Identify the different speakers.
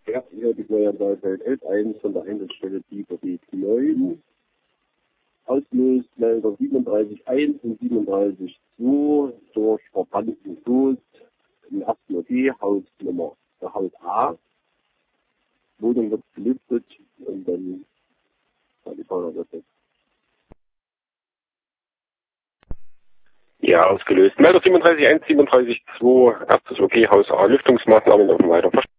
Speaker 1: Ja, hier die Neuanwahlfeld 11.1 von der Einsatzstelle Bieberweg 9. Auslöst Melder 37.1 und 37.2 durch verbannten Tod im ersten OG, Hausnummer, der Haus A. Wohnung wird gelüftet und dann die Feuerwehr.
Speaker 2: Ja, ausgelöst. Melder 37.1, 37.2, erstes OG, Haus A, Lüftungsmaßnahmen laufen weiter.